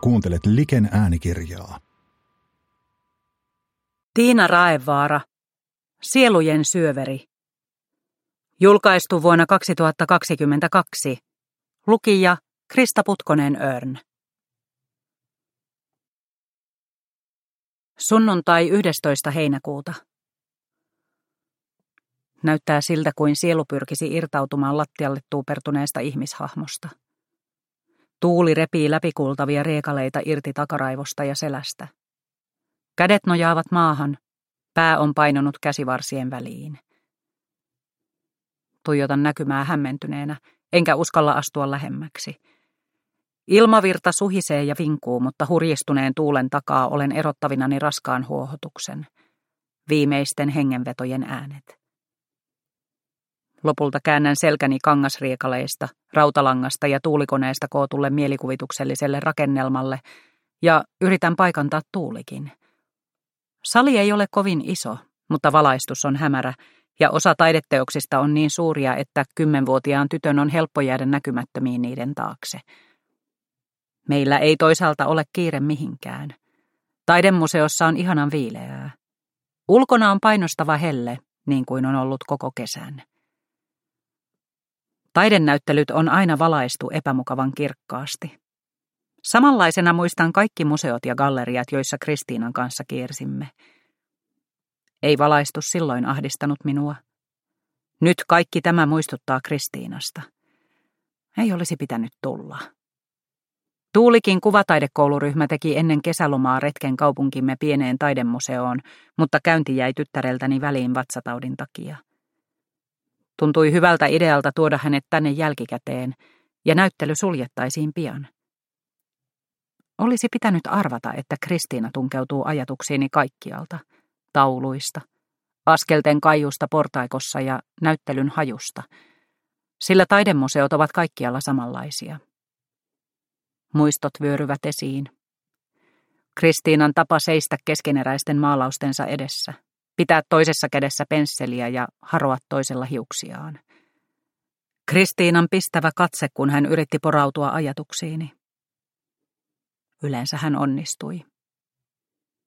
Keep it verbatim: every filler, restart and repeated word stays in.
Kuuntelet Liken äänikirjaa. Tiina Raevaara, Sielujen syöveri. Julkaistu vuonna kaksituhattakaksikymmentäkaksi. Lukija Krista Putkonen-Örn. Sunnuntai yhdestoista heinäkuuta. Näyttää siltä, kuin sielu pyrkisi irtautumaan lattialle tuupertuneesta ihmishahmosta. Tuuli repii läpikultavia riekaleita irti takaraivosta ja selästä. Kädet nojaavat maahan, pää on painunut käsivarsien väliin. Tuijotan näkymää hämmentyneenä, enkä uskalla astua lähemmäksi. Ilmavirta suhisee ja vinkuu, mutta hurjistuneen tuulen takaa olen erottavinani raskaan huohotuksen. Viimeisten hengenvetojen äänet. Lopulta käännän selkäni kangasriekaleista, rautalangasta ja tuulikoneesta kootulle mielikuvitukselliselle rakennelmalle ja yritän paikantaa tuulikin. Sali ei ole kovin iso, mutta valaistus on hämärä ja osa taideteoksista on niin suuria, että kymmenvuotiaan tytön on helppo jäädä näkymättömiin niiden taakse. Meillä ei toisaalta ole kiire mihinkään. Taidemuseossa on ihanan viileää. Ulkona on painostava helle, niin kuin on ollut koko kesän. Taidenäyttelyt on aina valaistu epämukavan kirkkaasti. Samanlaisena muistan kaikki museot ja galleriat, joissa Kristiinan kanssa kiersimme. Ei valaistus silloin ahdistanut minua. Nyt kaikki tämä muistuttaa Kristiinasta. Ei olisi pitänyt tulla. Tuulikin kuvataidekouluryhmä teki ennen kesälomaa retken kaupunkimme pieneen taidemuseoon, mutta käynti jäi tyttäreltäni väliin vatsataudin takia. Tuntui hyvältä idealta tuoda hänet tänne jälkikäteen, ja näyttely suljettaisiin pian. Olisi pitänyt arvata, että Kristiina tunkeutuu ajatuksiini kaikkialta, tauluista, askelten kaiusta portaikossa ja näyttelyn hajusta, sillä taidemuseot ovat kaikkialla samanlaisia. Muistot vyöryvät esiin. Kristiinan tapa seistä keskeneräisten maalaustensa edessä, pitää toisessa kädessä pensseliä ja haroa toisella hiuksiaan. Kristiinan pistävä katse, kun hän yritti porautua ajatuksiini. Yleensä hän onnistui.